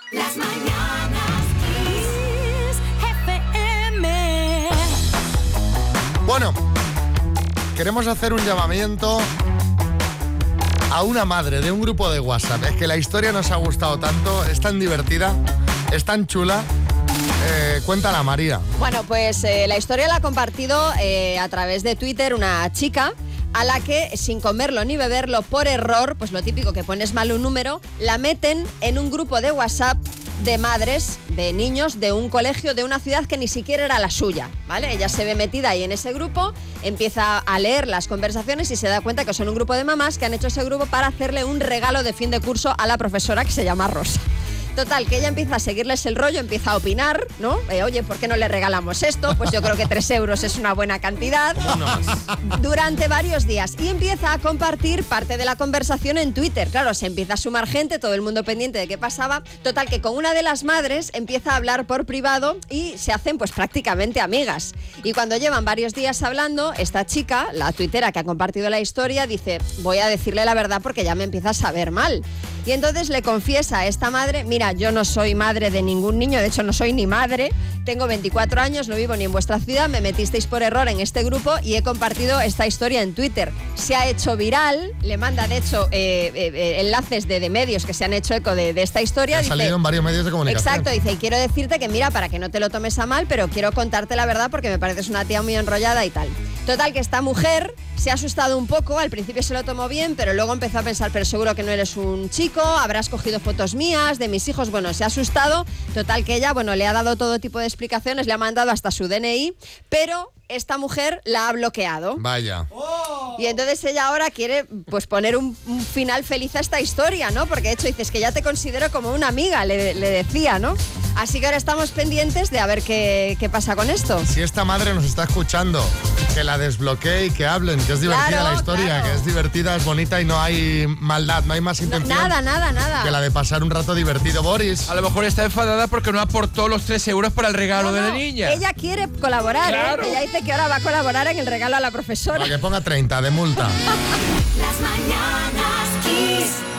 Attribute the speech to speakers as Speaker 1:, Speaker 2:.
Speaker 1: Las mañanas Kiss FM.
Speaker 2: Bueno, queremos hacer un llamamiento a una madre de un grupo de WhatsApp. Es que la historia nos ha gustado tanto, es tan divertida, es tan chula. Cuéntala, María.
Speaker 3: Bueno, pues la historia la ha compartido a través de Twitter una chica a la que, sin comerlo ni beberlo, por error, pues lo típico que pones mal un número, la meten en un grupo de WhatsApp de madres, de niños, de un colegio, de una ciudad que ni siquiera era la suya, ¿vale? Ella se ve metida ahí en ese grupo, empieza a leer las conversaciones y se da cuenta que son un grupo de mamás que han hecho ese grupo para hacerle un regalo de fin de curso a la profesora que se llama Rosa. Total, que ella empieza a seguirles el rollo, empieza a opinar, ¿no? Oye, ¿por qué no le regalamos esto? Pues yo creo que 3 euros es una buena cantidad. Durante varios días. Y empieza a compartir parte de la conversación en Twitter. Claro, se empieza a sumar gente, todo el mundo pendiente de qué pasaba. Total, que con una de las madres empieza a hablar por privado y se hacen pues prácticamente amigas. Y cuando llevan varios días hablando, esta chica, la tuitera que ha compartido la historia, dice, voy a decirle la verdad porque ya me empieza a saber mal. Y entonces le confiesa a esta madre, mira, yo no soy madre de ningún niño, de hecho no soy ni madre, tengo 24 años, no vivo ni en vuestra ciudad, me metisteis por error en este grupo y he compartido esta historia en Twitter. Se ha hecho viral, le manda de hecho enlaces de medios que se han hecho eco de esta historia.
Speaker 2: Ha salido en varios medios de comunicación.
Speaker 3: Exacto, dice, y quiero decirte que mira, para que no te lo tomes a mal, pero quiero contarte la verdad porque me pareces una tía muy enrollada y tal. Total, que esta mujer se ha asustado un poco, al principio se lo tomó bien, pero luego empezó a pensar, pero seguro que no eres un chico, habrás cogido fotos mías, de mis hijos, bueno, se ha asustado. Total, que ella, bueno, le ha dado todo tipo de explicaciones, le ha mandado hasta su DNI, pero esta mujer la ha bloqueado.
Speaker 2: Vaya.
Speaker 3: Y entonces ella ahora quiere pues poner un final feliz a esta historia, ¿no? Porque de hecho dices que ya te considero como una amiga, le decía, ¿no? Así que ahora estamos pendientes de a ver qué pasa con esto.
Speaker 2: Si esta madre nos está escuchando, que la desbloquee y que hablen, que es divertida
Speaker 3: Claro,
Speaker 2: la historia,
Speaker 3: claro.
Speaker 2: que es divertida, es bonita y no hay maldad, no hay más intención
Speaker 3: Nada.
Speaker 2: que la de pasar un rato divertido. Boris.
Speaker 4: A lo mejor está enfadada porque no aportó los 3 euros para el regalo de la niña.
Speaker 3: Ella quiere colaborar,
Speaker 4: Claro.
Speaker 3: Ella dice que ahora va a colaborar en el regalo a la profesora.
Speaker 2: Para que ponga 30 de multa.
Speaker 1: Las mañanas Kiss.